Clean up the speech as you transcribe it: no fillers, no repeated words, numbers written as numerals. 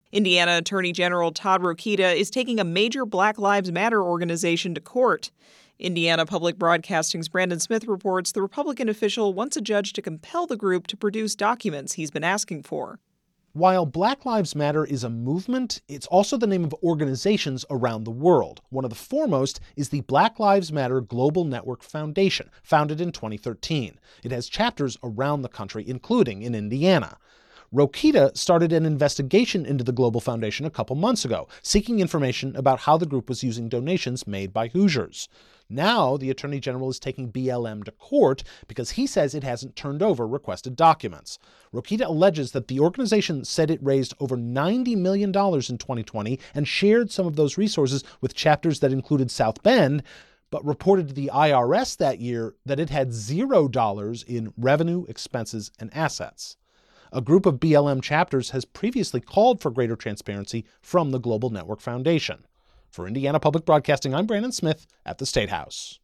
Indiana Attorney General Todd Rokita is taking a major Black Lives Matter organization to court. Indiana Public Broadcasting's Brandon Smith reports the Republican official wants a judge to compel the group to produce documents he's been asking for. While Black Lives Matter is a movement, it's also the name of organizations around the world. One of the foremost is the Black Lives Matter Global Network Foundation, founded in 2013. It has chapters around the country, including in Indiana. Rokita started an investigation into the Global Foundation a couple months ago, seeking information about how the group was using donations made by Hoosiers. Now, the Attorney General is taking BLM to court because he says it hasn't turned over requested documents. Rokita alleges that the organization said it raised over $90 million in 2020 and shared some of those resources with chapters that included South Bend, but reported to the IRS that year that it had $0 in revenue, expenses, and assets. A group of BLM chapters has previously called for greater transparency from the Global Network Foundation. For Indiana Public Broadcasting, I'm Brandon Smith at the State House.